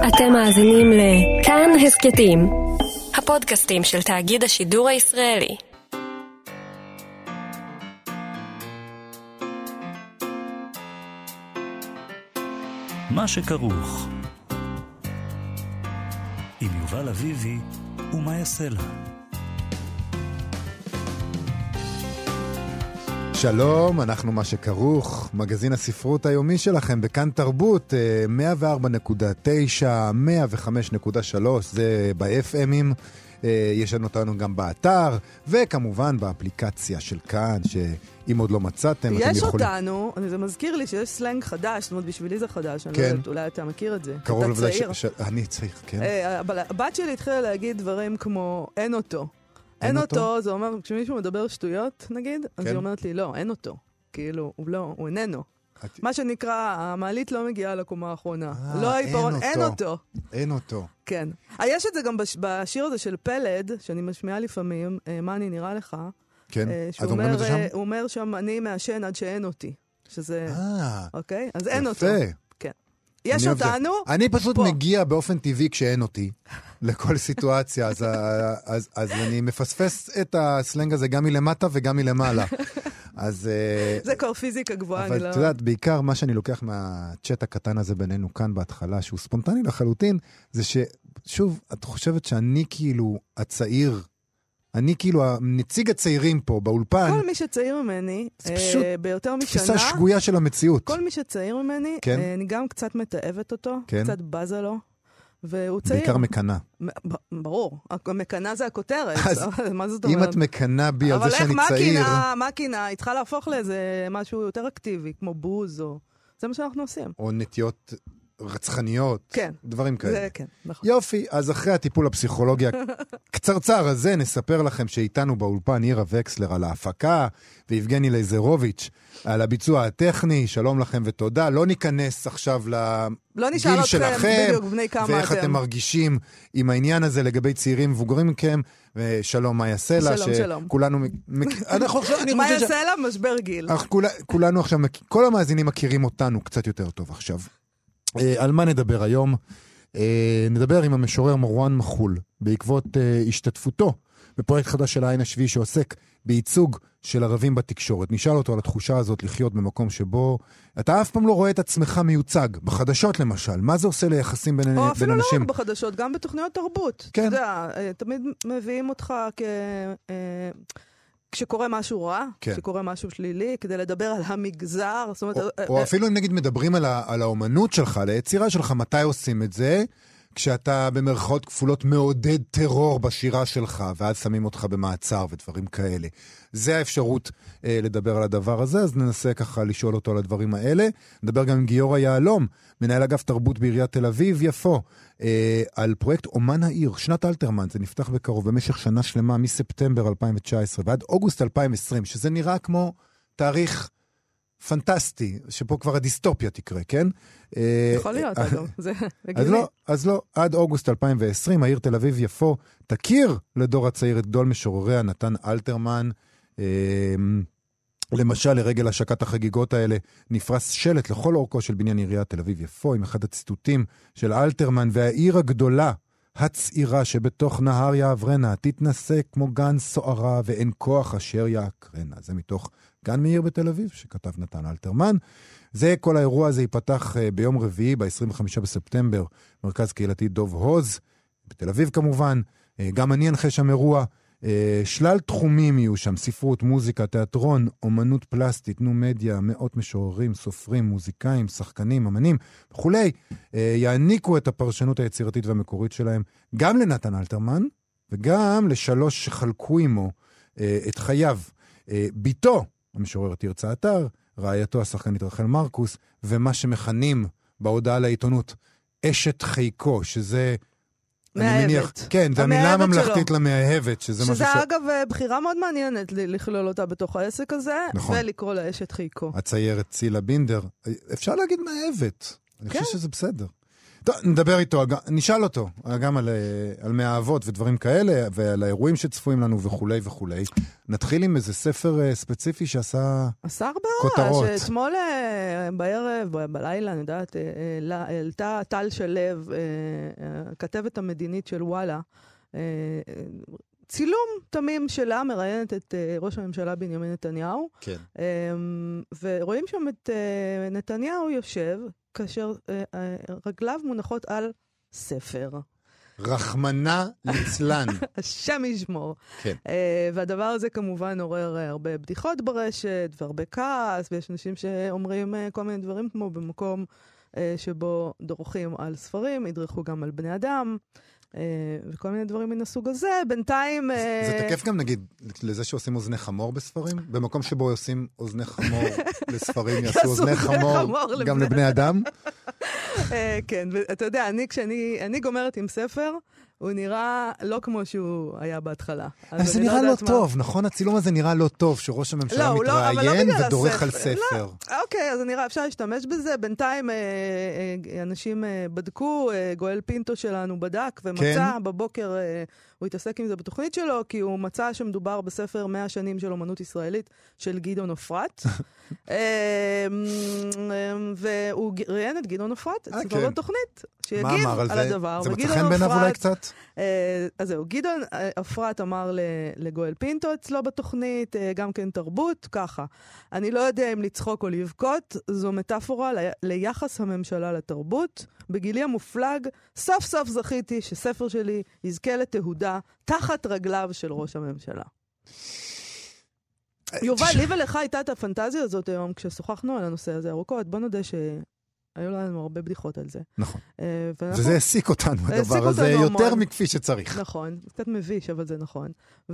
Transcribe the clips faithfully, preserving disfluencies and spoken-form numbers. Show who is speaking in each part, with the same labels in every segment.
Speaker 1: אתם מאזינים לכאן הסקטים, הפודקאסטים של תאגיד השידור הישראלי.
Speaker 2: מה שכרוך עם יובל אביבי ומה יעשה לה.
Speaker 3: שלום, אנחנו מה שכרוך, מגזין הספרות היומי שלכם בכאן תרבות, מאה וארבע נקודה תשע, מאה וחמש נקודה שלוש, זה ב-אף אמים, יש לנו אותנו גם באתר, וכמובן באפליקציה של כאן, שאם עוד לא מצאתם, אתם יכולים...
Speaker 4: יש אותנו, זה מזכיר לי שיש סלנג חדש, זאת אומרת, בשבילי זה חדש, אני לא יודעת, אולי אתה מכיר את זה.
Speaker 3: קרוב לבדי ש... אני צריך, כן.
Speaker 4: אבל הבת שלי התחילה להגיד דברים כמו, אין אותו. אין אותו, זה אומר, כשמישהו מדבר שטויות, נגיד, אז היא אומרת לי, לא, אין אותו. כאילו, הוא לא, הוא איננו. מה שנקרא, המעלית לא מגיעה לקומה האחרונה. לא העיפרון, אין אותו.
Speaker 3: אין אותו.
Speaker 4: כן. יש את זה גם בשיר הזה של פלד, שאני משמיעה לפעמים, מה אני נראה לך?
Speaker 3: כן.
Speaker 4: שהוא אומר שם, אני מעשן עד שאין אותי. שזה, אוקיי? אז אין אותו.
Speaker 3: יפה.
Speaker 4: כן. יש אותנו.
Speaker 3: אני פשוט מגיע באופן טבעי כשאין אותי. לכל סיטואציה, אז, אז, אז אני מפספס את הסלנג הזה גם מלמטה וגם מלמעלה. אז...
Speaker 4: זה כבר פיזיקה גבוהה,
Speaker 3: אבל
Speaker 4: אני לא...
Speaker 3: את יודעת, בעיקר מה שאני לוקח מהצ'אט הקטן הזה בינינו כאן בהתחלה, שהוא ספונטני לחלוטין, זה ששוב, את חושבת שאני כאילו הצעיר, אני כאילו הנציג הצעירים פה באולפן.
Speaker 4: כל מי שצעיר ממני, אה, ביותר משנה...
Speaker 3: תפיסה שגויה של המציאות.
Speaker 4: כל מי שצעיר ממני, כן? אה, אני גם קצת מתאהבת אותו, כן? קצת בזה לו. והוא צעיר.
Speaker 3: בעיקר מקנה.
Speaker 4: ברור, המקנה זה הכותרת. מה זאת
Speaker 3: אם
Speaker 4: אומרת?
Speaker 3: את מקנה בי על זה שאני צעיר... אבל
Speaker 4: איך, מה קינה? היא צריכה להפוך לאיזה משהו יותר אקטיבי, כמו בוז, או... זה מה שאנחנו עושים.
Speaker 3: או נטיות רצחניות.
Speaker 4: כן.
Speaker 3: דברים כאלה.
Speaker 4: זה כן, נכון.
Speaker 3: יופי, אז אחרי הטיפול הפסיכולוגי הקצרצר הזה, נספר לכם שאיתנו באולפן נירה וקסלר על ההפקה, ויבגני לייזרוביץ' על הביצוע הטכני. שלום לכם ותודה. לא ניכנס עכשיו לגיל שלכם, ואיך אתם מרגישים עם העניין הזה לגבי צעירים מבוגרים מכם, ושלום מה יעשה לה.
Speaker 4: שלום, שלום.
Speaker 3: כולנו...
Speaker 4: מה יעשה לה? משבר גיל.
Speaker 3: כולנו עכשיו, כל המאזינים מכירים אותנו קצת יותר טוב עכשיו. על מה נדבר היום? נדבר עם המשורר מרואן מחול, בעקבות השתתפותו בפרויקט חדש של העין השביעי שעוסק בייצוג של ערבים בתקשורת. נשאל אותו על התחושה הזאת לחיות במקום שבו אתה אף פעם לא רואה את עצמך מיוצג, בחדשות למשל. מה זה עושה ליחסים בין, בין אנשים?
Speaker 4: או אפילו לא רק בחדשות, גם בתוכניות תרבות. כן. אתה יודע, תמיד מביאים אותך כ... כשקורה משהו רע, כן. כשקורה משהו שלילי, כדי לדבר על המגזר. זאת אומרת,
Speaker 3: או, או אפילו אם נגיד מדברים על, ה, על האומנות שלך, על היצירה שלך, מתי עושים את זה? כשאתה במרכאות כפולות מעודד טרור בשירה שלך, ואז שמים אותך במעצר ודברים כאלה. זה האפשרות אה, לדבר על הדבר הזה, אז ננסה ככה לשאול אותו על הדברים האלה. נדבר גם עם גיורא יהלום, מנהל אגף תרבות בעיריית תל אביב, יפו, אה, על פרויקט אומן העיר, שנת אלתרמן, זה נפתח בקרוב במשך שנה שלמה, מספטמבר אלפיים תשע עשרה ועד אוגוסט אלפיים עשרים, שזה נראה כמו תאריך פנטסטי, שפה כבר הדיסטופיה תקרה, כן?
Speaker 4: יכול להיות, אגב, זה
Speaker 3: אז לא, אז לא, עד אוגוסט אלפיים ועשרים, העיר תל אביב יפו תכיר לדור הצעיר את גדול משורריה, נתן אלתרמן. למשל, לרגל השקת החגיגות האלה, נפרס שלט לכל אורכו של בניין עיריית תל אביב יפו, עם אחד הציטוטים של אלתרמן, והעיר הגדולה, הצעירה שבתוך נהר יעברנה, תתנסה כמו גן סוערה, ואין כוח אשר יעקרנה. זה מתוך גן מאיר בתל אביב, שכתב נתן אלתרמן. זה, כל האירוע הזה ייפתח ביום רביעי, ב-עשרים וחמישה בספטמבר, מרכז קהילתי דוב הוז, בתל אביב כמובן. גם אני אנחה שם אירוע. שלל תחומים יהיו שם, ספרות, מוזיקה, תיאטרון, אומנות פלסטית, נו מדיה, מאות משוררים, סופרים, מוזיקאים, שחקנים, אמנים וכולי, יעניקו את הפרשנות היצירתית והמקורית שלהם גם לנתן אלתרמן, וגם לשלוש שחלקו עמו את חייו. ביתו, המשוררת תרצה אתר, רעייתו השחקנית רחל מרקוס, ומה שמכנים בהודעה לעיתונות, אשת חיקו, שזה...
Speaker 4: מהאהבת.
Speaker 3: כן, זה המילה הממלכתית למאהבת, שזה משהו ש...
Speaker 4: שזה אגב בחירה מאוד מעניינת לכלול אותה בתוך העסק הזה, ולקרוא לה אשת חיקו.
Speaker 3: הציירת צילה בינדר, אפשר להגיד מאהבת, אני חושב שזה בסדר. טוב, נדבר איתו, נשאל אותו, גם על, על מאהבות ודברים כאלה, ועל האירועים שצפויים לנו וכולי וכולי. נתחיל עם איזה ספר ספציפי שעשה כותרות.
Speaker 4: שאתמול בערב, בלילה, אני יודעת, העלתה טל שלו, הכתבת המדינית של וואלה, צילום תמים שלה מראיינת את uh, ראש הממשלה בנימין נתניהו.
Speaker 3: כן.
Speaker 4: Um, ורואים שם את uh, נתניהו יושב, כאשר uh, uh, רגליו מונחות על ספר.
Speaker 3: רחמנה ליצלן.
Speaker 4: השם ישמור.
Speaker 3: כן.
Speaker 4: Uh, והדבר הזה כמובן עורר uh, הרבה בדיחות ברשת, והרבה כעס, ויש אנשים שאומרים uh, כל מיני דברים כמו במקום uh, שבו דורכים על ספרים, ידרכו גם על בני אדם. וכל מיני דברים מן הסוג הזה. בינתיים...
Speaker 3: זה תקף גם, נגיד, לזה שעושים אוזני חמור בספרים? במקום שבו עושים אוזני חמור לספרים, יעשו אוזני חמור גם לבני אדם?
Speaker 4: כן, ואתה יודע, כשאני גומרת עם ספר, הוא נראה לא כמו שהוא היה בהתחלה.
Speaker 3: אז זה נראה לא טוב, נכון? הצילום הזה נראה לא טוב, שראש הממשלה מתראיין ודורך על ספר.
Speaker 4: אוקיי, אז נראה, אפשר להשתמש בזה. בינתיים אנשים בדקו, גואל פינטו שלנו בדק ומצא בבוקר, הוא התעסק עם זה בתוכנית שלו, כי הוא מצא שמדובר בספר מאה שנים של אומנות ישראלית של גדעון אפרת. והוא ראיין את גדעון אפרת, אצלו בתוכנית, שיגיב על הדבר.
Speaker 3: זה מצא חן בעיניו אולי קצת?
Speaker 4: אז זהו, גדעון אפרת אמר לגואל פינטו אצלו בתוכנית, גם כן תרבות, ככה. אני לא יודע אם לצחוק או לבכות, זו מטאפורה ליחס הממשלה לתרבות. בגילי המופלג, סוף סוף זכיתי שספר שלי יזכה לתהודה תחת רגליו של ראש הממשלה. יובל, לי ולך הייתה את הפנטזיה הזאת היום, כששוחחנו על הנושא הזה ארוכות, בוא נודה שהיו לנו הרבה בדיחות על זה.
Speaker 3: נכון. וזה העסיק אותנו, הדבר הזה, יותר מכפי שצריך.
Speaker 4: נכון, קצת מביש, אבל זה נכון.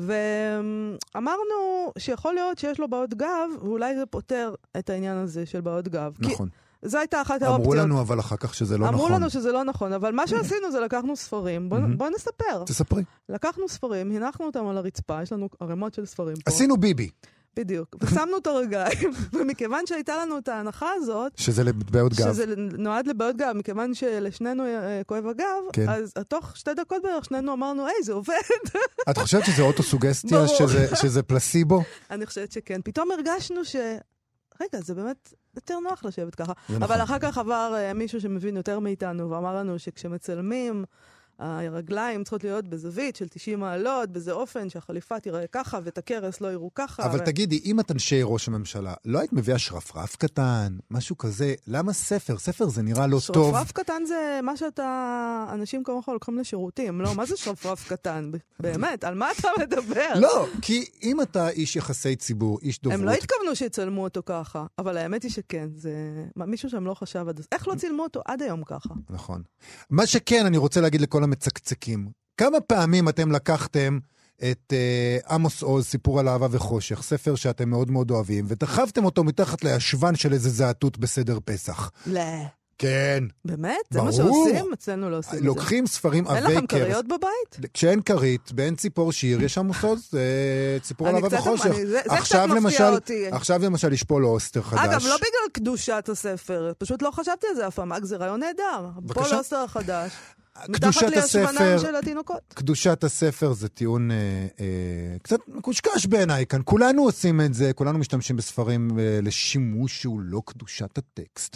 Speaker 4: ואמרנו שיכול להיות שיש לו בעיות גב, ואולי זה פותר את העניין הזה של בעיות גב.
Speaker 3: נכון.
Speaker 4: זו הייתה אחת האופציות.
Speaker 3: אמרו לנו אבל אחר כך שזה לא נכון.
Speaker 4: אמרו לנו שזה לא נכון, אבל מה שעשינו זה לקחנו ספרים. בוא נספר.
Speaker 3: תספרי.
Speaker 4: לקחנו ספרים, הנחנו אותם על הרצפה, יש לנו ערימות של ספרים פה.
Speaker 3: עשינו ביבי.
Speaker 4: בדיוק. ושמנו את הרגליים, ומכיוון שהייתה לנו את ההנחה הזאת,
Speaker 3: שזה לבעיות גב.
Speaker 4: שזה נועד לבעיות גב, מכיוון שלשנינו כואב הגב, אז תוך שתי דקות בערך שנינו אמרנו, היי, זה עובד.
Speaker 3: את חושבת שזה אוטוסוגסטיה, שזה פלסיבו?
Speaker 4: אני חושבת שכן. פתאום הרגשנו ש... רגע, זה באמת יותר נוח לשבת ככה. אבל אחר כך עבר מישהו שמבין יותר מאיתנו, ואמר לנו שכשמצלמים, הרגליים צריכות להיות בזווית של תשעים מעלות, בזה אופן שהחליפה תיראה ככה, ואת הכרס לא יראו ככה.
Speaker 3: אבל תגידי, אם את אנשי ראש הממשלה, לא היית מביאה שרפרף קטן, משהו כזה, למה ספר? ספר זה נראה לא טוב.
Speaker 4: שרפרף קטן זה מה שאתה, אנשים כמוך לוקחים לשירותים, לא? מה זה שרפרף קטן? באמת, על מה אתה מדבר?
Speaker 3: לא, כי אם אתה איש יחסי ציבור, איש דוברות...
Speaker 4: הם לא התכוונו שיצלמו אותו ככה, אבל האמת היא שכן, זה מישהו שם לא חשב עד... איך לא צילמו אותו עד היום ככה?
Speaker 3: נכון. מה שכן, אני רוצה להגיד לכל מצקצקים. כמה פעמים אתם לקחתם את uh, עמוס עוז, סיפור על אהבה וחושך, ספר שאתם מאוד מאוד אוהבים, ודחפתם אותו מתחת לישבן של איזה זעתות בסדר פסח?
Speaker 4: לא.
Speaker 3: כן.
Speaker 4: באמת? זה מה שעושים? אצלנו לא עושים את זה.
Speaker 3: לוקחים ספרים עבי קרס.
Speaker 4: אין לכם קריות בבית?
Speaker 3: כשאין קרית, באין ציפור שיר, יש עמוס עוז, זה סיפור על אהבה וחושך.
Speaker 4: זה קצת מפתיע אותי.
Speaker 3: עכשיו למשל יש פה לאוסטר חדש.
Speaker 4: אגב, לא בגלל קדושת הספר, פשוט לא חשבתי על זה אף פעם, זה רעיון נהדר. פה לאוסטר החדש. מתחת לישבנם של התינוקות.
Speaker 3: קדושת הספר זה טיעון אה, אה, קצת מקושקש בעיניי כאן. כולנו עושים את זה, כולנו משתמשים בספרים אה, לשימוש שהוא לא קדושת הטקסט.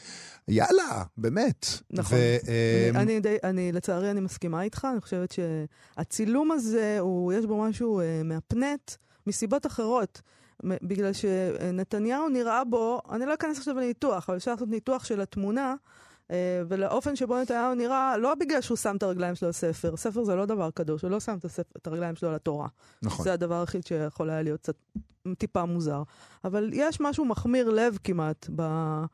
Speaker 3: יאללה, באמת.
Speaker 4: נכון. ו, אני, אני, די, אני, לצערי אני מסכימה איתך, אני חושבת שהצילום הזה, הוא, יש בו משהו אה, מהפנט, מסיבות אחרות. בגלל שנתניהו נראה בו, אני לא אכנס עכשיו לניתוח, אבל אפשר לעשות ניתוח של התמונה, ולאופן שבו נתניהו נראה, לא בגלל שהוא שם את הרגליים שלו לספר, ספר זה לא דבר קדוש, הוא לא שם את, הספר, את הרגליים שלו לתורה. נכון. זה הדבר הכי שיכול היה להיות קצת טיפה מוזר. אבל יש משהו מחמיר לב כמעט, ב,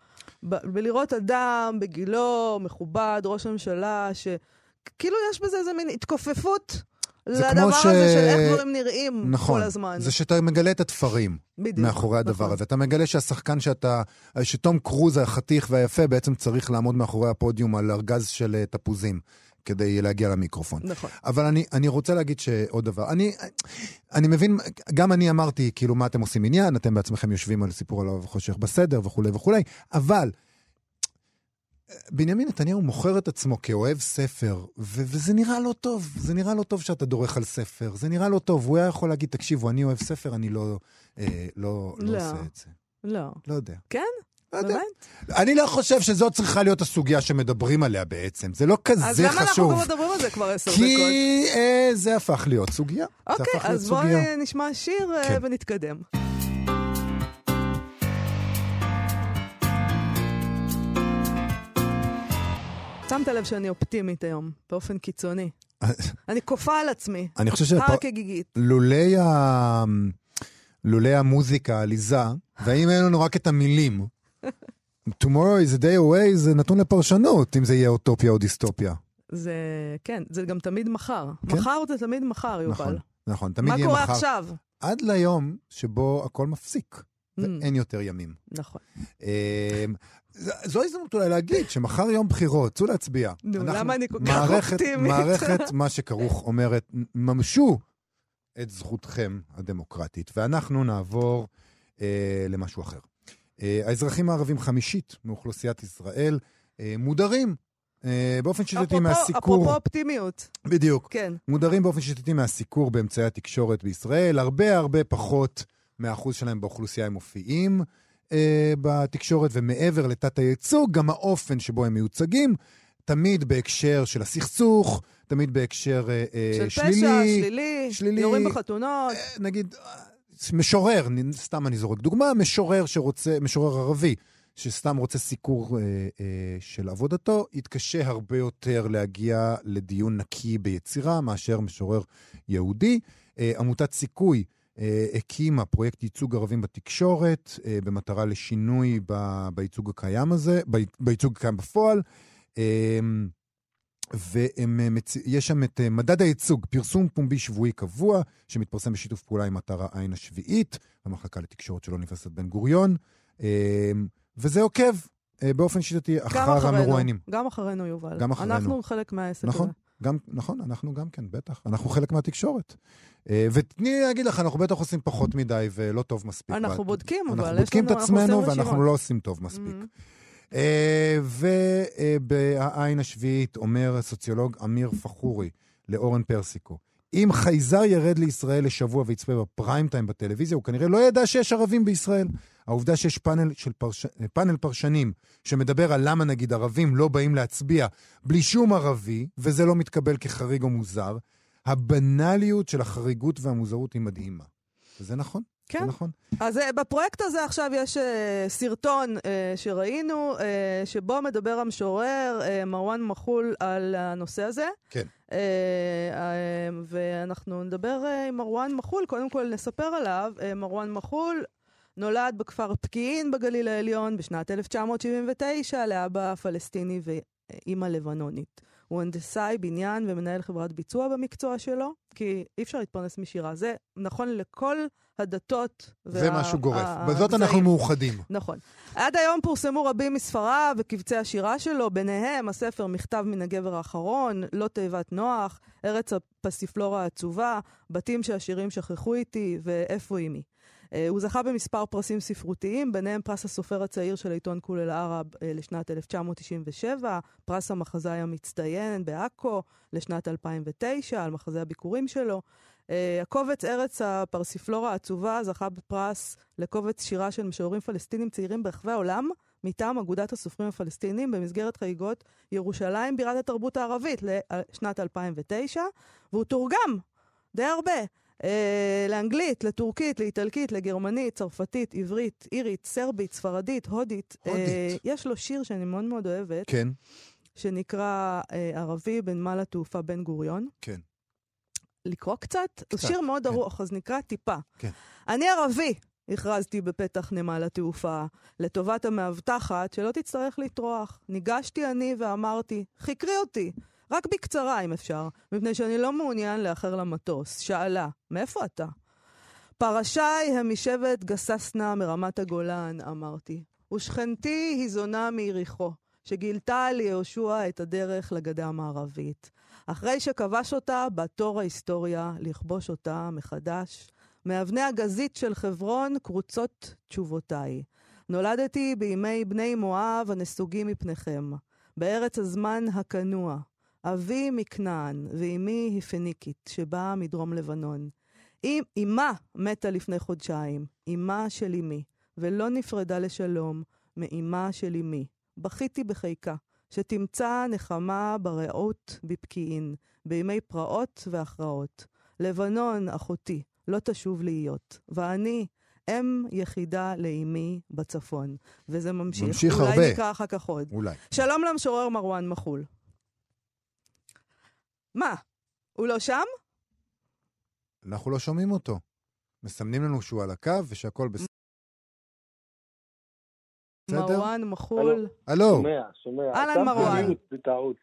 Speaker 4: ב, בלראות אדם בגילו, מכובד, ראש הממשלה, שכאילו יש בזה איזה מין התכופפות, לדבר ש... הזה של איך דברים נראים
Speaker 3: נכון,
Speaker 4: כל הזמן.
Speaker 3: זה שאתה מגלה את התפרים בדיוק, מאחורי הדבר נכון. הזה. אתה מגלה שהשחקן שאתה, שתום קרוז החתיך והיפה בעצם צריך לעמוד מאחורי הפודיום על ארגז של תפוזים, כדי להגיע למיקרופון.
Speaker 4: נכון.
Speaker 3: אבל אני, אני רוצה להגיד שעוד דבר. אני, אני מבין, גם אני אמרתי, כאילו מה אתם עושים עניין, אתם בעצמכם יושבים על סיפור על אהבה וחושך בסדר וכו' וכו', אבל בנימין נתניהו מוכר את עצמו כאוהב ספר, ו- וזה נראה לא טוב. זה נראה לא טוב שאתה דורך על ספר. זה נראה לא טוב. הוא היה יכול להגיד, תקשיבו, אני אוהב ספר, אני לא, אה, לא, לא, לא עושה את זה.
Speaker 4: לא.
Speaker 3: לא יודע.
Speaker 4: כן?
Speaker 3: לא יודע. אני לא חושב שזאת צריכה להיות הסוגיה שמדברים עליה בעצם. זה לא כזה חשוב.
Speaker 4: אז למה אנחנו גם מדברים על זה כבר עשר דקות?
Speaker 3: כי אה, זה הפך להיות סוגיה.
Speaker 4: אוקיי, אז בואי נשמע שיר כן. ונתקדם. שמת לב שאני אופטימית היום, באופן קיצוני. אני קופה על עצמי.
Speaker 3: אני חושב
Speaker 4: הר כגיגית.
Speaker 3: לולי ה... לולי המוזיקה, העליזה, והאם אין לנו רק את המילים. Tomorrow is a day away, זה נתון לפרשנות, אם זה יהיה אוטופיה או דיסטופיה.
Speaker 4: זה, כן, זה גם תמיד מחר. כן? מחר זה תמיד מחר, יובל.
Speaker 3: נכון, נכון, תמיד יהיה מחר.
Speaker 4: מה קורה עכשיו?
Speaker 3: עד ליום שבו הכל מפסיק, ואין יותר ימים.
Speaker 4: נכון.
Speaker 3: זו הזדמנות אולי להגיד שמחר יום בחירות, צאו להצביע.
Speaker 4: נו, למה אני כל כך אופטימית?
Speaker 3: מערכת מה שכרוך אומרת, ממשו את זכותכם הדמוקרטית, ואנחנו נעבור אה, למשהו אחר. אה, האזרחים הערבים חמישית מאוכלוסיית ישראל אה, מודרים אה, באופן שיטתי מהסיקור.
Speaker 4: אפרופו אופטימיות.
Speaker 3: בדיוק.
Speaker 4: כן.
Speaker 3: מודרים באופן שיטתי מהסיקור באמצעי התקשורת בישראל, הרבה הרבה פחות מהאחוז שלהם באוכלוסייה הם מופיעים אה, בתקשורת, ומעבר לתת הייצוג, גם האופן שבו הם מיוצגים, תמיד בהקשר של הסכסוך, תמיד בהקשר
Speaker 4: של
Speaker 3: שלילי.
Speaker 4: של פשע, שלילי, שלילי, יורים בחתונות.
Speaker 3: נגיד, משורר, סתם אני זורק דוגמה, משורר שרוצה, משורר ערבי, שסתם רוצה סיקור אה, אה, של עבודתו, יתקשה הרבה יותר להגיע לדיון נקי ביצירה, מאשר משורר יהודי. אה, עמותת סיכוי אה, הקימה פרויקט ייצוג ערבים בתקשורת, אה, במטרה לשינוי ב, בייצוג הקיים הזה, ב, בייצוג הקיים בפועל, ויש שם את מדד הייצוג, פרסום פומבי שבועי קבוע, שמתפרסם בשיתוף פעולה עם אתר העין השביעית, המחלקה לתקשורת של אוניברסיטת בן גוריון, וזה עוקב באופן שיטתי אחר המרואיינים.
Speaker 4: גם אחרינו, יובל.
Speaker 3: גם אחרינו.
Speaker 4: אנחנו חלק מהעסק הזה.
Speaker 3: נכון, גם, נכון, אנחנו גם כן, בטח. אנחנו חלק מהתקשורת. ותני להגיד לך, אנחנו בטח עושים פחות מדי ולא טוב מספיק.
Speaker 4: אנחנו בודקים, אבל
Speaker 3: אנחנו בודקים את עצמנו ואנחנו לא עושים טוב מספיק. ובעין השביעית אומר הסוציולוג אמיר פחורי לאורן פרסיקו, אם חייזר ירד לישראל לשבוע ויצפה בפריים טיים בטלוויזיה, הוא כנראה לא ידע שיש ערבים בישראל. העובדה שיש פאנל, של פרש... פאנל פרשנים שמדבר על למה נגיד ערבים לא באים להצביע בלי שום ערבי, וזה לא מתקבל כחריג או מוזר, הבנליות של החריגות והמוזרות היא מדהימה. וזה נכון?
Speaker 4: כן.
Speaker 3: נכון.
Speaker 4: אז uh, בפרויקט הזה עכשיו יש uh, סרטון uh, שראינו, uh, שבו מדבר המשורר uh, מרואן מחול על הנושא הזה.
Speaker 3: כן.
Speaker 4: Uh, uh, ואנחנו נדבר uh, עם מרואן מחול, קודם כל נספר עליו. uh, מרואן מחול נולד בכפר פקיעין בגליל העליון בשנת אלף תשע מאות שבעים ותשע לאבא פלסטיני ואימא לבנונית. הוא הנדסאי בניין ומנהל חברת ביצוע במקצוע שלו, כי אי אפשר להתפרנס משירה. זה נכון לכל הדתות.
Speaker 3: זה וה... משהו גורף. בזאת אנחנו מאוחדים.
Speaker 4: נכון. עד היום פורסמו רבים מספריו וקבצי השירה שלו, ביניהם הספר מכתב מן הגבר האחרון, לא תיבת נוח, ארץ הפסיפלורה העצובה, בתים שהשירים שכחו איתי ואיפה אימי. הוא זכה במספר פרסים ספרותיים, ביניהם פרס הסופר הצעיר של עיתון כול אל-ערב לשנת אלף תשע מאות תשעים ושבע, פרס המחזאי המצטיין בעכו לשנת אלפיים ותשע, על מחזאי הביקורים שלו. הקובץ ארץ הפרסיפלורה העצובה זכה בפרס לקובץ שירה של משוררים פלסטינים צעירים ברחבי העולם, מטעם אגודת הסופרים הפלסטינים במסגרת חגיגות ירושלים בירת התרבות הערבית לשנת אלפיים ותשע, והוא תורגם די הרבה. Uh, לאנגלית, לטורקית, לאיטלקית, לגרמנית, צרפתית, עברית, אירית, סרבית, ספרדית, הודית.
Speaker 3: הודית. Uh,
Speaker 4: יש לו שיר שאני מאוד מאוד אוהבת.
Speaker 3: כן.
Speaker 4: שנקרא uh, ערבי בנמל התעופה בן גוריון.
Speaker 3: כן.
Speaker 4: לקרוא קצת? קצת. הוא שיר מאוד
Speaker 3: כן.
Speaker 4: ארוך, אז נקרא טיפה.
Speaker 3: כן.
Speaker 4: אני ערבי, הכרזתי בפתח נמל התעופה, לטובת המאבטחת שלא תצטרך לטרוח. ניגשתי אני ואמרתי, חקרי אותי. רק בקצרה אם אפשר, מפני שאני לא מעוניין לאחר למטוס. שאלה, מאיפה אתה? פרשי הם משבט גססנה מרמת הגולן, אמרתי. ושכנתי היא זונה מיריחו, שגילתה ליהושע את הדרך לגדה המערבית. אחרי שכבש אותה, בתור ההיסטוריה לכבוש אותה מחדש. מאבני הגזית של חברון קרוצות תשובותיי. נולדתי בימי בני מואב הנסוגים מפניכם. בארץ הזמן הכנוע. אבי מכנען, ואימי היא פניקית, שבאה מדרום לבנון. אימה מתה לפני חודשיים, אימה של אימי, ולא נפרדה לשלום מאימה של אימי. בכיתי בחיקה, שתמצא נחמה ברעות בפקיעין, בימי פרעות והכרעות. לבנון, אחותי, לא תשוב להיות, ואני אם יחידה לאימי בצפון. וזה ממשיך.
Speaker 3: ממשיך
Speaker 4: אולי
Speaker 3: הרבה.
Speaker 4: אולי נקרא אחר כך עוד.
Speaker 3: אולי.
Speaker 4: שלום למשורר מרואן מחול. מה? הוא לא שם?
Speaker 3: אנחנו לא שומעים אותו. מסמנים לנו שהוא על הקו ושהכל בסדר.
Speaker 4: מרואן מחול.
Speaker 3: הלו.
Speaker 5: שומע, שומע.
Speaker 4: אהלן מרואן.
Speaker 5: בטעות.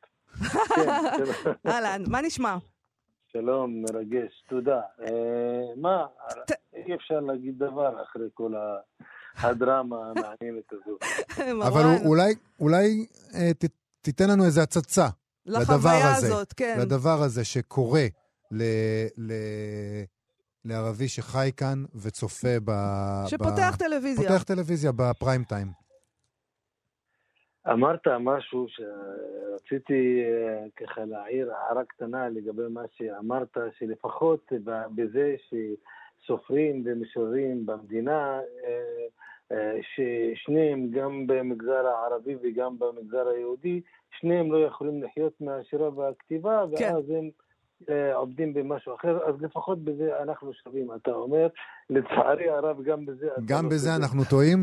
Speaker 4: אהלן, מה נשמע?
Speaker 5: שלום, מרגש, תודה. מה, אי אפשר להגיד דבר אחרי כל הדרמה המעניינת הזו.
Speaker 3: אבל אולי תיתן לנו איזו הצצה.
Speaker 4: לחוויה הזאת, כן.
Speaker 3: לדבר הזה שקורה לערבי שחי כאן וצופה ב...
Speaker 4: שפותח טלוויזיה.
Speaker 3: פותח טלוויזיה בפריים טיים.
Speaker 5: אמרת משהו שרציתי ככה להעיר הערה קטנה לגבי מה שאמרת, שלפחות בזה שסופרים ומשוררים במדינה, ששניהם גם במגזר הערבי וגם במגזר היהודי, שניהם לא יכולים לחיות מהשירה והכתיבה,
Speaker 4: כן.
Speaker 5: ואז הם עובדים במשהו אחר, אז לפחות בזה אנחנו שווים, אתה אומר, לצערי הרב גם בזה...
Speaker 3: גם
Speaker 5: לא
Speaker 3: בזה
Speaker 5: כזה.
Speaker 3: אנחנו טועים?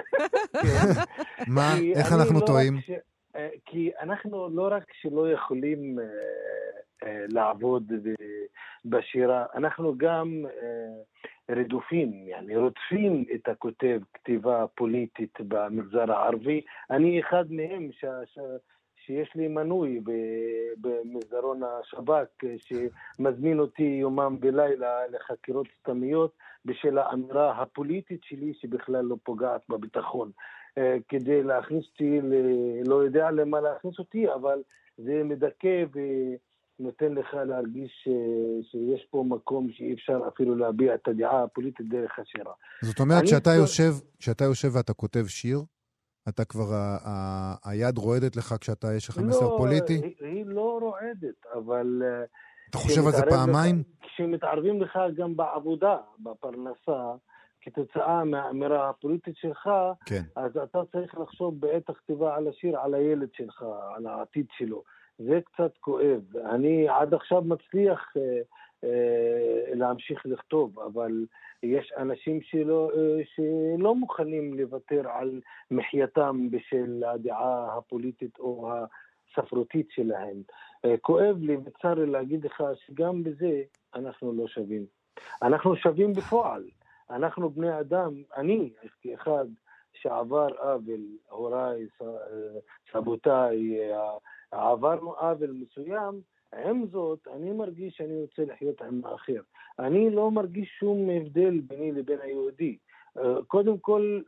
Speaker 3: מה? איך אנחנו
Speaker 5: לא
Speaker 3: טועים?
Speaker 5: ש... כי אנחנו לא רק שלא יכולים לעבוד בשירה, אנחנו גם רדופים, يعني, רודפים את הכותב כתיבה פוליטית במגזר הערבי. אני אחד מהם ש... ש... שיש לי מנוי במסדרון השב"כ, שמזמין אותי יומם בלילה לחקירות סתמיות בשל האמירה הפוליטית שלי שבכלל לא פוגעת בביטחון. כדי להכניס אותי, לא יודע למה להכניס אותי, אבל זה מדכא ונותן לך להרגיש שיש פה מקום שאי אפשר אפילו להביע את הדעה הפוליטית דרך השירה.
Speaker 3: זאת אומרת שאתה יושב, שאתה יושב ואתה כותב שיר, אתה כבר, ה- ה- היד רועדת לך כשאתה, יש לך מסר
Speaker 5: לא,
Speaker 3: פוליטי?
Speaker 5: היא, היא לא רועדת, אבל...
Speaker 3: אתה חושב על זה פעמיים?
Speaker 5: לך, כשמתערבים לך גם בעבודה, בפרנסה, כתוצאה מהאמירה הפוליטית שלך,
Speaker 3: כן.
Speaker 5: אז אתה צריך לחשוב בעת הכתיבה על השיר, על הילד שלך, על העתיד שלו. זה קצת כואב. אני עד עכשיו מצליח אה, אה, להמשיך לכתוב, אבל יש אנשים שלא, אה, שלא מוכנים לוותר על מחייתם בשל הדעה הפוליטית או הספרותית שלהם. אה, כואב לי וצר לי להגיד לך שגם בזה אנחנו לא שווים. אנחנו שווים בפועל. אנחנו בני אדם, אני כאחד שעבר עוול, הוריי, סבותיי, עברנו עוול מסוים, עם זאת, אני מרגיש שאני רוצה לחיות עם האחר. אני לא מרגיש שום הבדל ביני לבין היהודי. קודם כל,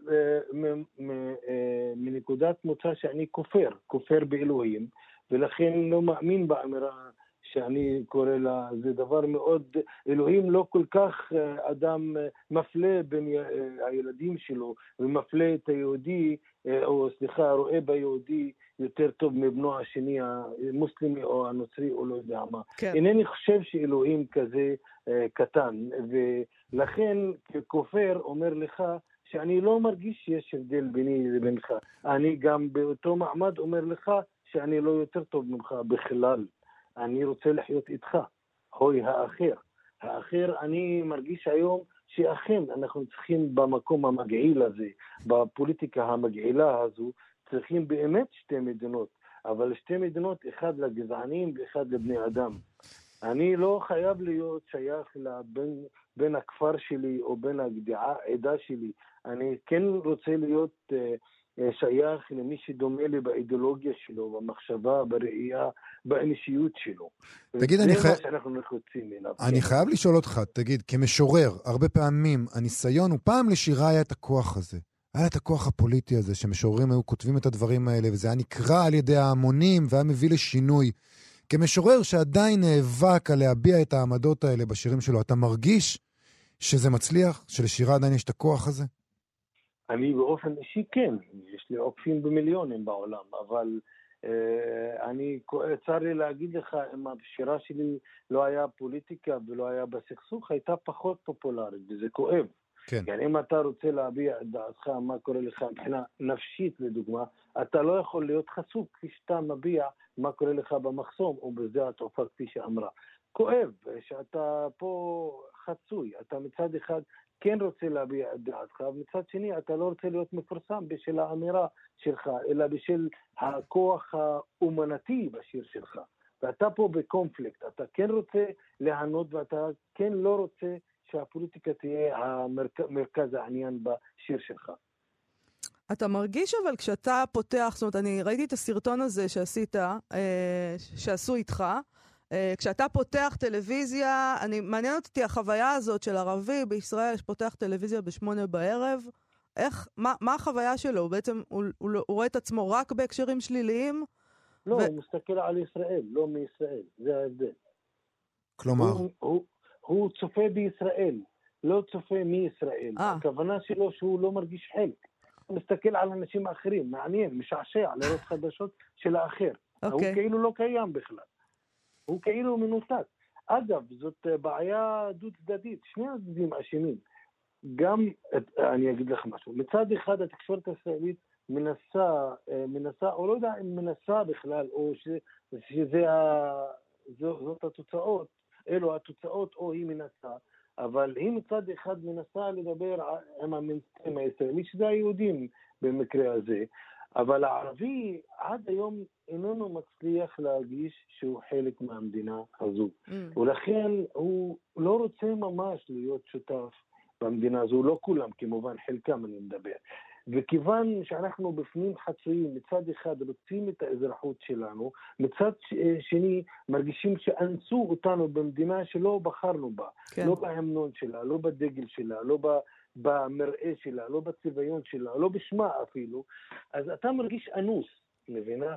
Speaker 5: מנקודת מוצא שאני כופר, כופר באלוהים, ולכן לא מאמין באמירה שאני קורא לה, זה דבר מאוד, אלוהים לא כל כך אדם מפלה בין הילדים שלו, ומפלה את היהודי, או סליחה, רואה ביהודי יותר טוב מבנו השני, המוסלמי או הנוצרי או לא יודע מה. כן. אינני חושב שאלוהים כזה קטן, ולכן ככופר אומר לך, שאני לא מרגיש שיש הבדל ביני לבינך. אני גם באותו מעמד אומר לך, שאני לא יותר טוב ממך בכלל. אני רוצה לחיות איתך, הוי האחר. האחר, אני מרגיש היום שאכן אנחנו צריכים במקום המגעיל הזה, בפוליטיקה המגעילה הזו, צריכים באמת שתי מדינות, אבל שתי מדינות, אחד לגזענים ואחד לבני אדם. אני לא חייב להיות שייך לבין, בין הכפר שלי או בין העדה שלי. אני כן רוצה להיות uh, שייך למי שדומה לי באידיאולוגיה שלו, במחשבה, בראייה, באנושיות שלו.
Speaker 3: תגיד, אני, חי... אני
Speaker 5: כן.
Speaker 3: חייב לשאול אותך, תגיד, כמשורר, הרבה פעמים הניסיון הוא פעם לשירה היה את הכוח הזה. היה את הכוח הפוליטי הזה, שמשוררים היו כותבים את הדברים האלה, וזה היה נקרא על ידי ההמונים, והיה מביא לשינוי. כמשורר שעדיין נאבק על להביע את העמדות האלה בשירים שלו, אתה מרגיש שזה מצליח? שלשירה עדיין יש את הכוח הזה?
Speaker 5: אני באופן אישי כן, יש לי עוקפים במיליונים בעולם, אבל אני, צר לי להגיד לך, אם הבשירה שלי לא היה פוליטיקה ולא היה בסכסוך, הייתה פחות פופולרית, וזה כואב.
Speaker 3: כן.
Speaker 5: يعني אם אתה רוצה להביע את דעתך, מה קורה לך מבחינה נפשית לדוגמה, אתה לא יכול להיות חשוף כפי שאתה מביע מה קורה לך במחסום או בזה התעופה כפי שאמרה. כואב שאתה פה חצוי, אתה מצד אחד כן רוצה להביע את דעתך, ומצד שני אתה לא רוצה להיות מפורסם בשביל האמירה שלך, אלא בשביל הכוח האומנתי בשיר שלך. ואתה פה בקונפליקט, אתה כן רוצה להנות ואתה כן לא רוצה שהפוליטיקה תהיה המרכז העניין בשיר שלך.
Speaker 4: אתה מרגיש אבל כשאתה פותח, זאת אומרת, אני ראיתי את הסרטון הזה שעשית, שעשו איתך, כשאתה פותח טלוויזיה, אני, מעניין אותי החוויה הזאת של ערבי בישראל, שפותח טלוויזיה בשמונה בערב, איך, מה, מה החוויה שלו? הוא בעצם, הוא, הוא, הוא רואה את עצמו רק בהקשרים שליליים?
Speaker 5: לא, ו... הוא מסתכל על ישראל, לא מישראל, זה ההבדל.
Speaker 3: כלומר?
Speaker 5: הוא, הוא, הוא צופה בישראל, לא צופה מישראל.
Speaker 4: 아.
Speaker 5: הכוונה שלו שהוא לא מרגיש חלק. הוא מסתכל על אנשים אחרים, מעניין, משעשע, לראות חדשות של האחר. Okay. הוא כאילו לא קיים בכלל. הוא כאילו מנותק. אגב, זאת בעיה דו צדדית, שני הצדדים אשמים. גם, אני אגיד לך משהו, מצד אחד התקשורת הישראלית מנסה, מנסה, או לא יודע אם מנסה בכלל, או ש, שזה ה, זאת התוצאות, אלו התוצאות, או היא מנסה, אבל היא מצד אחד מנסה לדבר עם המיינסטרים הישראלי, שזה היהודים במקרה הזה, אבל הערבי עד היום איננו מצליח להרגיש שהוא חלק מהמדינה הזו. Mm. ולכן הוא לא רוצה ממש להיות שותף במדינה הזו, לא כולם כמובן, חלקם אני מדבר. וכיוון שאנחנו בפנים חצויים, מצד אחד רוצים את האזרחות שלנו, מצד שני מרגישים שאנסו אותנו במדינה שלא בחרנו בה, כן. לא בהמנון שלה, לא בדגל שלה, לא ב... במראה שלה, לא בצביון שלה, לא בשמה אפילו, אז אתה מרגיש אנוס, מבינה?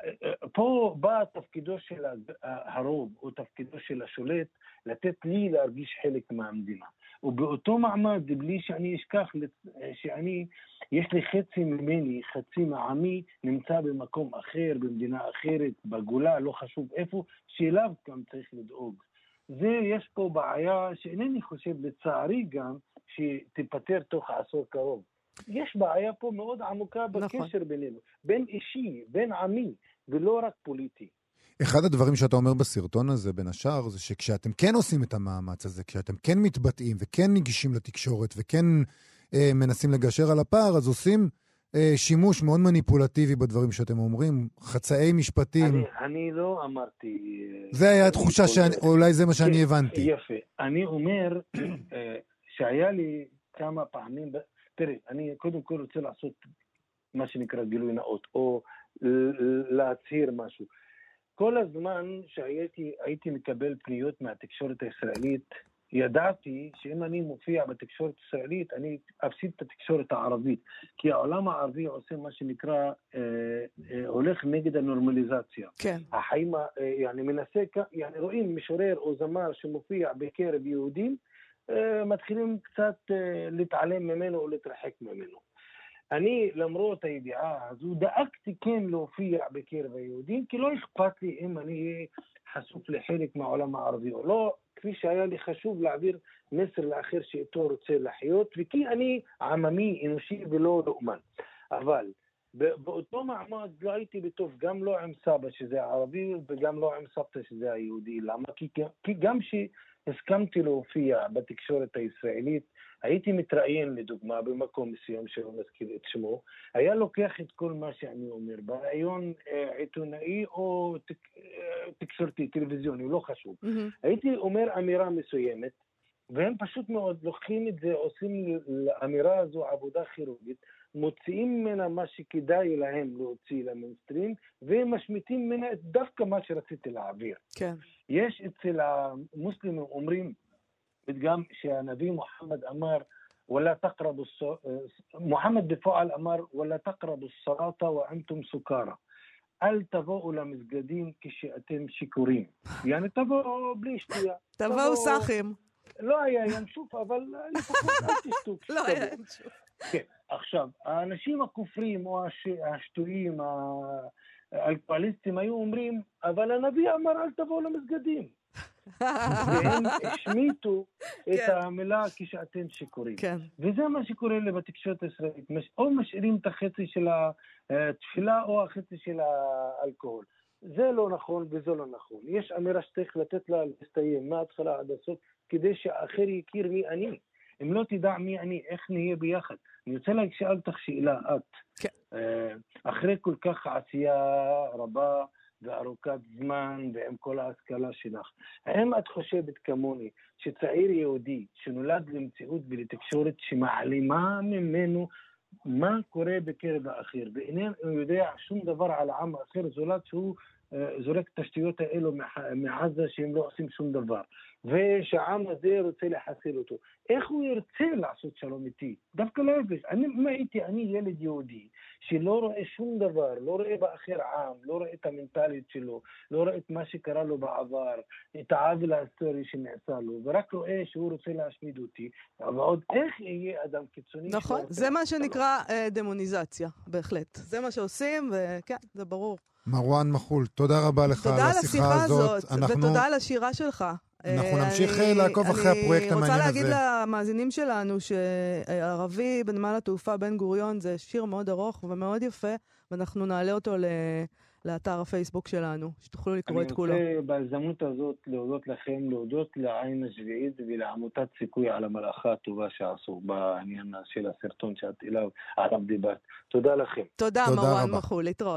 Speaker 5: פה בא תפקידו של הרוב, או תפקידו של השולט, לתת לי להרגיש חלק מהמדינה. ובאותו מעמד, בלי שאני אשכח, שאני, יש לי חצי ממני, חצי מעמי, נמצא במקום אחר, במדינה אחרת, בגולה, לא חשוב איפה, שאליו גם צריך לדאוג. זה, יש פה בעיה שאינני חושב לצערי גם, שתיפטר תוך עשור קרוב. יש בעיה פה מאוד עמוקה בקשר נכון. בינינו, בין אישי, בין עמי, ולא רק פוליטי.
Speaker 3: אחד הדברים שאתה אומר בסרטון הזה, בין השאר, זה שכשאתם כן עושים את המאמץ הזה, כשאתם כן מתבטאים וכן ניגשים לתקשורת וכן אה, מנסים לגשר על הפער, אז עושים אה, שימוש מאוד מניפולטיבי בדברים שאתם אומרים, חצאי משפטים.
Speaker 5: אני, אני לא אמרתי...
Speaker 3: זה היה התחושה שאולי זה מה שאני כן, הבנתי.
Speaker 5: יפה. אני אומר שהיה לי כמה פעמים... תראי, אני קודם כל רוצה לעשות מה שנקרא גילוי נאות, או להצהיר משהו. כל הזמן שהייתי הייתי מקבל פניות מהתקשורת הישראלית, ידעתי שאם אני מופיע בתקשורת הישראלית, אני אפסיד את התקשורת הערבית. כי העולם הערבי עושה מה שנקרא, אה, אה, הולך נגד הנורמליזציה.
Speaker 4: כן.
Speaker 5: החיים, אה, يعني מנסה, يعني רואים משורר או זמר שמופיע בקרב יהודים, אה, מתחילים קצת אה, להתעלם ממנו או להתרחק ממנו. אני, למרות הידיעה הזו, דאגתי כן להופיע בקרב היהודים, כי לא אכפת לי אם אני חשוף לחלק מהעולם הערבי או לא, כפי שהיה לי חשוב להעביר מסר לאחר שאיתו רוצה לחיות, וכי אני עממי, אנושי ולא לאומן. אבל באותו מעמד לא הייתי בטוב, גם לא עם סבא שזה הערבי, וגם לא עם סבתא שזה היהודי. למה? כי, כי גם שהסכמתי להופיע בתקשורת הישראלית, הייתי מתראיין לדוגמה במקום מסוים שלא מזכיר את שמו, היה לוקח את כל מה שאני אומר, ברעיון אה, עיתונאי או תק, אה, תקשורתי, טלוויזיוני, לא חשוב. Mm-hmm. הייתי אומר אמירה מסוימת, והם פשוט מאוד לוקחים את זה, עושים לאמירה הזו עבודה כירורגית, מוציאים ממנה מה שכדאי להם להוציא למיינסטרים, ומשמיטים ממנה דווקא מה שרציתי להעביר.
Speaker 4: כן.
Speaker 5: יש אצל המוסלמים אומרים, גם שהנביא מוחמד אמר, ولا تقربوا מוחמד בפועל אמר, ولا تقربوا الصلاة وأنتم سكارى. אל תבואו למסגדים כשאתם שיכורים. יעני תבואו בלי שתייה.
Speaker 4: תבואו סחים.
Speaker 5: לא היה ינשוף, אבל לפחות אל תשתו.
Speaker 4: לא היה ינשוף.
Speaker 5: כן, עכשיו, האנשים הכופרים או השטויים, האלכוהוליסטים היו אומרים, אבל הנביא אמר אל תבואו למסגדים. והם השמיטו את המילה כשאתם שיכורים. וזה מה שקורה בתקשורת הישראלית. או משאירים את החצי של התפילה או החצי של האלכוהול. זה לא נכון וזה לא נכון. יש אמירה שצריך לתת לה להסתיים מההתחלה עד הסוף, כדי שהאחר יכיר מי אני. אם לא תדע מי אני, איך נהיה ביחד. אני רוצה לשאול אותך שאלה, את. אחרי כל כך עשייה רבה וארוכת זמן ועם כל ההשכלה שלך, האם את חושבת כמוני שצעיר יהודי שנולד למציאות ולתקשורת שמעלימה ממנו מה קורה בקרב האחר, ואיננו יודע שום דבר על העם האחר, זולת שהוא זורק את השטויות האלו מעזה שהם לא עושים שום דבר, ושהעם הזה רוצה לחסל אותו, איך הוא ירצה לעשות שלום איתי? דווקא להפך, אני, מה הייתי, אני ילד יהודי שלא רואה שום דבר, לא רואה באחר עם, לא רואה את המנטליות שלו, לא רואה את מה שקרה לו בעבר, את העוול ההיסטורי שנעשה לו, ורק רואה שהוא רוצה להשמיד אותי, אבל עוד איך יהיה אדם קיצוני?
Speaker 4: נכון, זה מה שנקרא דמוניזציה, בהחלט. זה מה שעושים, וכן, זה ברור.
Speaker 3: מרואן מחול, תודה רבה לך על השיחה הזאת.
Speaker 4: אנחנו... ותודה על השירה שלך.
Speaker 3: אנחנו נמשיך לעקוב אחרי הפרויקט המעניין הזה.
Speaker 4: אני רוצה להגיד למאזינים שלנו שערבי בנמל התעופה בן גוריון זה שיר מאוד ארוך ומאוד יפה, ואנחנו נעלה אותו לאתר הפייסבוק שלנו, שתוכלו לקרוא את כולו.
Speaker 5: אני רוצה בהזדמנות הזאת להודות לכם, להודות לעין השביעית ולעמותת סיכוי על המלאכה הטובה שעשו בעניין של הסרטון שאת אליו עליו דיברת. תודה לכם.
Speaker 4: תודה מרואן מחול, להתראות.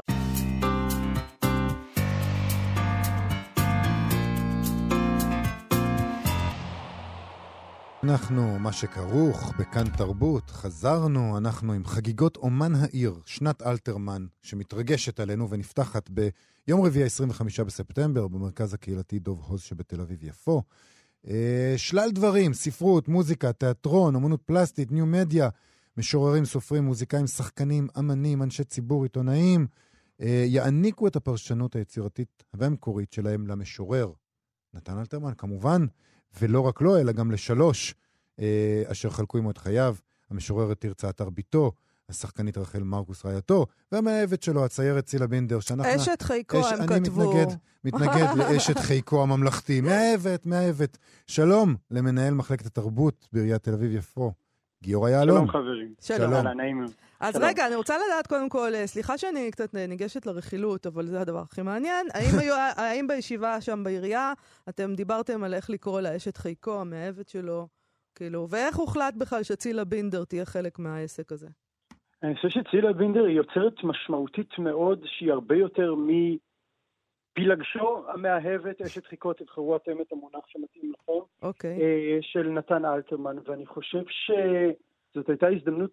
Speaker 3: אנחנו, מה שכרוך, בכאן תרבות, חזרנו, אנחנו עם חגיגות אומן העיר, שנת אלתרמן, שמתרגשת עלינו ונפתחת ביום רביעי עשרים וחמישה בספטמבר, במרכז הקהילתי דוב הוז שבתל אביב יפו. אה, שלל דברים, ספרות, מוזיקה, תיאטרון, אומנות פלסטית, ניו מדיה, משוררים, סופרים, מוזיקאים, שחקנים, אמנים, אנשי ציבור, עיתונאים, אה, יעניקו את הפרשנות היצירתית והמקורית שלהם למשורר. נתן אלתרמן, כמובן, ולא רק לו, אלא גם לשלוש, אה, אשר חלקו עמו את חייו, המשוררת תרצה אתר ביתו, השחקנית רחל מרקוס רעייתו, והמאהבת שלו, הציירת צילה בינדר, שאנחנו...
Speaker 4: אשת חייקו, הם
Speaker 3: אני
Speaker 4: כתבו.
Speaker 3: אני מתנגד, מתנגד לאשת חייקו הממלכתי. מאהבת, מאהבת. שלום למנהל מחלקת התרבות בעיריית תל אביב יפו, גיורא יעלון.
Speaker 6: שלום חברים.
Speaker 4: שלום.
Speaker 6: שלום. נעים.
Speaker 4: אז שלום. רגע, אני רוצה לדעת קודם כל, סליחה שאני קצת ניגשת לרכילות, אבל זה הדבר הכי מעניין. האם, היו, האם בישיבה שם בעירייה, אתם דיברתם על איך לקרוא לאשת חייקו, המאהבת שלו, כאילו, ואיך הוחלט בכלל שצילה בינדר תהיה חלק מהעסק הזה?
Speaker 6: אני חושב שצילה בינדר היא יוצרת משמעותית מאוד, שהיא הרבה יותר מפילגשו המאהבת, אשת חייקו, תבחרו אתם את המונח שמתאים לכם,
Speaker 4: אוקיי.
Speaker 6: של נתן אלתרמן, ואני חושב שזאת הייתה הזדמנות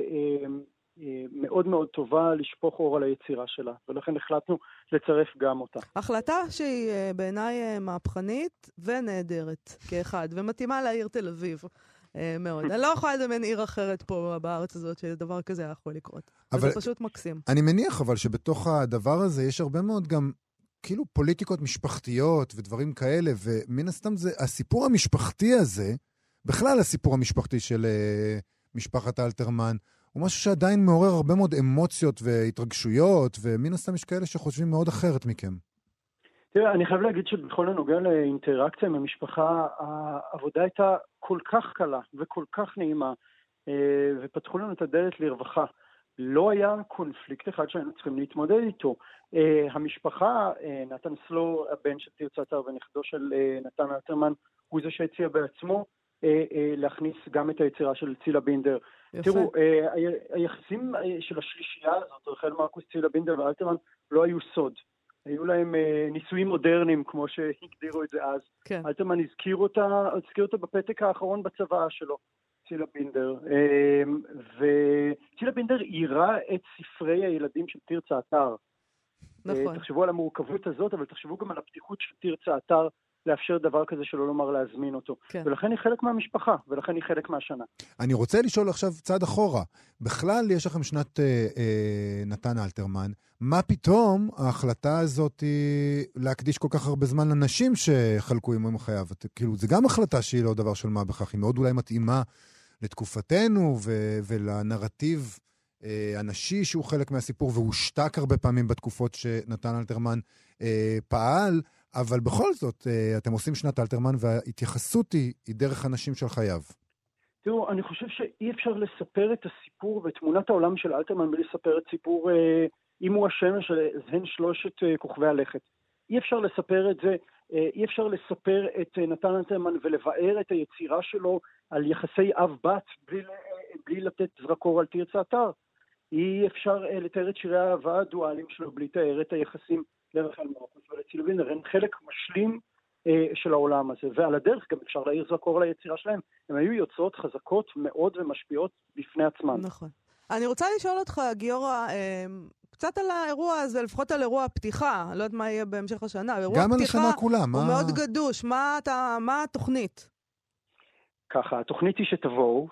Speaker 6: מאוד מאוד טובה לשפוך אור על היצירה שלה, ולכן החלטנו לצרף גם אותה.
Speaker 4: החלטה שהיא בעיניי מהפכנית ונהדרת כאחד, ומתאימה לעיר תל אביב. מאוד. אני לא יכולה לדמיין עיר אחרת פה בארץ הזאת שדבר כזה היה יכול לקרות. זה פשוט מקסים.
Speaker 3: אני מניח אבל שבתוך הדבר הזה יש הרבה מאוד גם כאילו פוליטיקות משפחתיות ודברים כאלה, ומן הסתם זה, הסיפור המשפחתי הזה, בכלל הסיפור המשפחתי של uh, משפחת אלתרמן, הוא משהו שעדיין מעורר הרבה מאוד אמוציות והתרגשויות, ומן הסתם יש כאלה שחושבים מאוד אחרת מכם.
Speaker 6: תראה, אני חייב להגיד שבכל הנוגע לאינטראקציה עם המשפחה, העבודה הייתה כל כך קלה וכל כך נעימה, ופתחו לנו את הדלת לרווחה. לא היה קונפליקט אחד שהיינו צריכים להתמודד איתו. המשפחה, נתן סלו, הבן של תרצה אתר ונכדו של נתן אלתרמן, הוא זה שהציע בעצמו להכניס גם את היצירה של צילה בינדר. יפה. תראו, היחסים של השלישייה הזאת, רחל מרקוס, צילה בינדר ואלתרמן, לא היו סוד. היו להם uh, ניסויים מודרניים, כמו שהגדירו את זה אז. כן. אלתרמן הזכיר אותה, הזכיר אותה בפתק האחרון בצבא שלו, צילה בינדר. Uh, וצילה בינדר עירה את ספרי הילדים של תרצה אתר. נכון. Uh, תחשבו על המורכבות הזאת, אבל תחשבו גם על הפתיחות של תרצה אתר, לאפשר דבר כזה שלא לומר להזמין אותו. כן. ולכן היא חלק מהמשפחה, ולכן היא חלק מהשנה.
Speaker 3: אני רוצה לשאול עכשיו צעד אחורה. בכלל יש לכם שנת אה, אה, נתן אלתרמן, מה פתאום ההחלטה הזאת היא להקדיש כל כך הרבה זמן לנשים שחלקו עם חייו? כאילו, זה גם החלטה שהיא לא דבר של מה בכך, היא מאוד אולי מתאימה לתקופתנו ו- ולנרטיב אנשי שהוא חלק מהסיפור, והוא שתק הרבה פעמים בתקופות שנתן אלתרמן פעל, אבל בכל זאת, אתם עושים שנת אלתרמן, וההתייחסות היא, היא דרך אנשים של חייו.
Speaker 6: תראו, אני חושב שאי אפשר לספר את הסיפור ואת תמונת העולם של אלתרמן בלי לספר את סיפור אם הוא השמש זהן שלושת כוכבי הלכת. אי אפשר לספר את זה, אי אפשר לספר את נתן אלתרמן ולבאר את היצירה שלו על יחסי אב-בת בלי, בלי לתת זרקור על תרצה אתר. אי אפשר לתאר את שירי האהבה הדואליים שלו בלי לתאר את היחסים לרחל מרקוס ולצילה וינר. הם חלק משלים של העולם הזה, ועל הדרך גם אפשר להעיר זרקור על היצירה שלהם. הם היו יוצרות חזקות מאוד ומשפיעות בפני עצמן.
Speaker 4: נכון. אני רוצה לשאול אותך, גיורא, קצת על האירוע הזה, לפחות על אירוע הפתיחה, אני לא יודעת מה יהיה בהמשך השנה.
Speaker 3: גם על השנה כולה.
Speaker 4: הוא מאוד גדוש, מה, אתה, מה התוכנית?
Speaker 6: ככה, התוכנית היא שתבואו,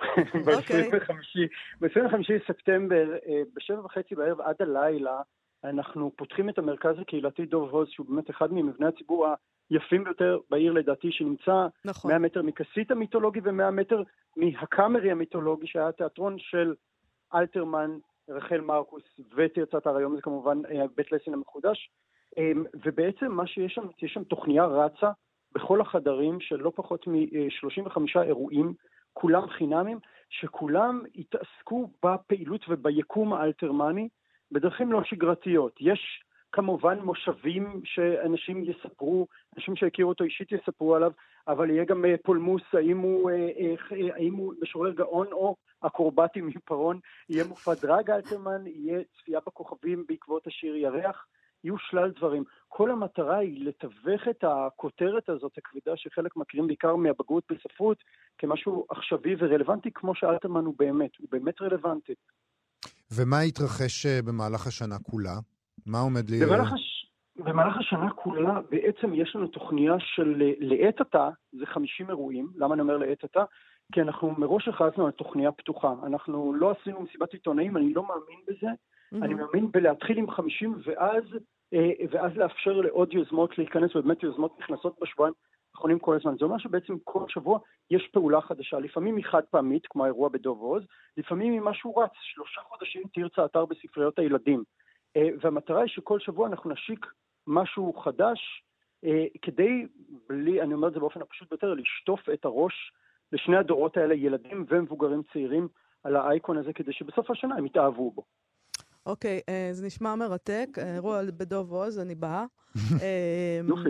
Speaker 6: ב-עשרים וחמישה ספטמבר, בשבע וחצי בערב עד הלילה, אנחנו פותחים את המרכז הקהילתי דוב הוז, שהוא באמת אחד ממבני הציבור היפים ביותר בעיר לדעתי, שנמצא נכון. מאה מטר מכסית המיתולוגי ומאה מטר מהקאמרי המיתולוגי, שהיה תיאטרון של אלתרמן, רחל מרקוס ותרצה אתר. היום זה כמובן בית לסין המחודש, ובעצם מה שיש שם, יש שם תוכניה רצה בכל החדרים של לא פחות מ-שלושים וחמישה אירועים, כולם חינמים, שכולם התעסקו בפעילות וביקום האלתרמני בדרכים לא שגרתיות. יש כמובן מושבים שאנשים יספרו, אנשים שהכירו אותו אישית יספרו עליו, אבל יהיה גם פולמוס, האם הוא, האם הוא משורר גאון או אקרובטי מפרון, יהיה מופע דרג אלתרמן, יהיה צפייה בכוכבים בעקבות השיר ירח, יהיו שלל דברים. כל המטרה היא לתווך את הכותרת הזאת, הכבדה שחלק מכירים בעיקר מהבגרות בספרות, כמשהו עכשווי ורלוונטי, כמו שאלתרמן הוא באמת, הוא באמת רלוונטי.
Speaker 3: ומה יתרחש במהלך השנה כולה? מה עומד לי...
Speaker 6: במהלך, הש... במהלך השנה כולה בעצם יש לנו תוכניה של לעת עתה, זה חמישים אירועים. למה אני אומר לעת עתה? כי אנחנו מראש הכרזנו על תוכניה פתוחה. אנחנו לא עשינו מסיבת עיתונאים, אני לא מאמין בזה. Mm-hmm. אני מאמין בלהתחיל עם חמישים ואז, ואז לאפשר לעוד יוזמות להיכנס, ובאמת יוזמות נכנסות בשבועיים האחרונים כל הזמן. זה אומר שבעצם כל שבוע יש פעולה חדשה. לפעמים היא חד פעמית, כמו האירוע בדוב הוז, לפעמים היא משהו רץ, שלושה חודשים תרצה אתר בספריות הילדים. והמטרה היא שכל שבוע אנחנו נשיק משהו חדש, כדי, בלי, אני אומר את זה באופן הפשוט ביותר, לשטוף את הראש לשני הדורות האלה, ילדים ומבוגרים צעירים, על האייקון הזה, כדי שבסוף השנה הם יתאהבו בו.
Speaker 4: אוקיי, זה נשמע מרתק, אירוע בדוב הוז, אני באה.
Speaker 6: יופי.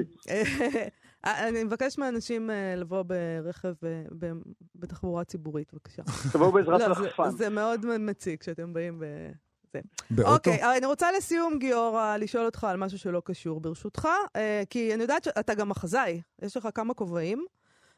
Speaker 4: אני מבקש מאנשים לבוא ברכב, בתחבורה ציבורית, בבקשה.
Speaker 6: תבואו בעזרת רחפן.
Speaker 4: זה מאוד מציק שאתם באים ב...
Speaker 3: באוטו?
Speaker 4: אוקיי, אני רוצה לסיום, גיורא, לשאול אותך על משהו שלא קשור ברשותך, כי אני יודעת שאתה גם מחזאי, יש לך כמה כובעים,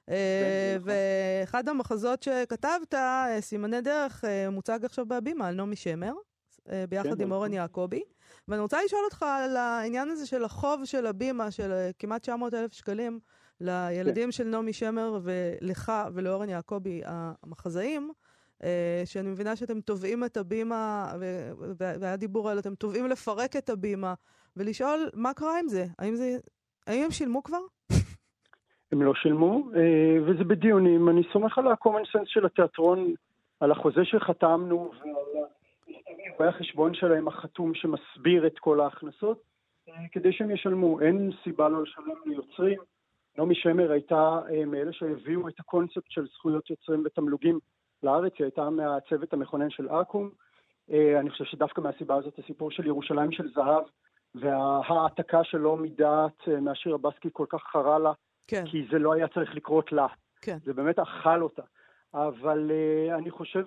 Speaker 4: ואחד המחזות שכתבת, סימני דרך, מוצג עכשיו בהבימה על נעמי שמר, ביחד עם אורן יעקבי, ואני רוצה לשאול אותך על העניין הזה של החוב של הבימה, של כמעט תשע מאות אלף שקלים, לילדים של נעמי שמר ולך ולאורן יעקבי המחזאים, שאני מבינה שאתם תובעים את הבימה, והיה דיבור על אתם תובעים לפרק את הבימה, ולשאול מה קרה עם זה? האם זה, האם הם שילמו כבר?
Speaker 6: הם לא שילמו, וזה בדיונים. אני סומך על ה-common sense של התיאטרון, על החוזה שחתמנו, ועל החשבון שלהם החתום שמסביר את כל ההכנסות, כדי שהם ישלמו. אין סיבה לא לשלם ליוצרים. נעמי שמר הייתה מאלה שהביאו את הקונספט של זכויות יוצרים ותמלוגים לארץ, היא הייתה מהצוות המכונן של אקו"ם. אני חושב שדווקא מהסיבה הזאת הסיפור של ירושלים של זהב, וההעתקה שלו מדעת מהשיר הבסקי כל כך חרה לה, כן. כי זה לא היה צריך לקרות לה. כן. זה באמת אכל אותה. אבל אני חושב